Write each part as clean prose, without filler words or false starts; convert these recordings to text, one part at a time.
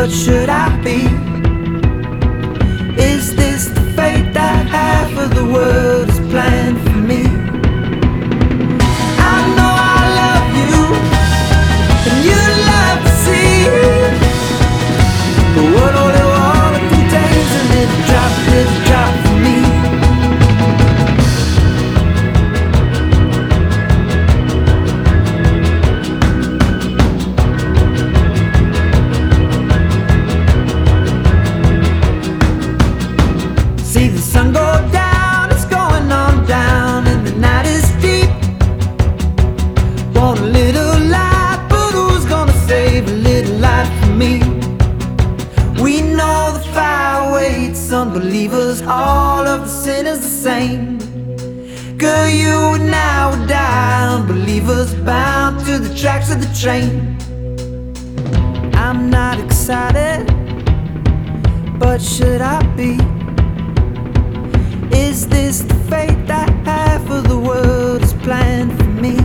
but should I be? Is this the fate that half of the world has planned for me? I know I love you, and you love to see, but what holy water contains a little drop for me. See the sun go down, it's going on down, and the night is deep. Want a little light, but who's gonna save a little light for me? We know the fire waits unbelievers, all of the sinners the same. Girl, you and I would die, unbelievers bound to the tracks of the train. I'm not excited, but should I be? Is this the fate that half of the world has planned for me?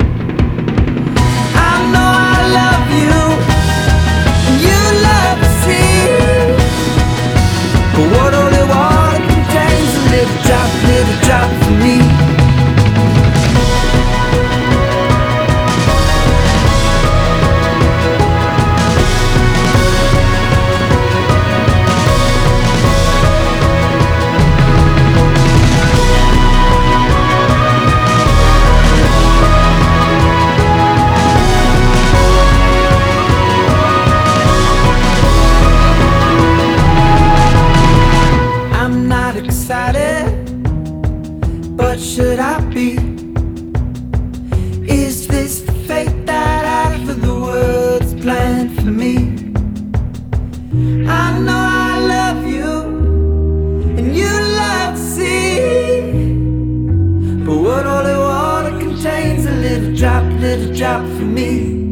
I know I love you, and you love to see, but what holy water contains a little drop for me. But should I be? Is this the fate that half of the world's planned for me? I know I love you, and you love to see, but what holy water contains a little drop for me.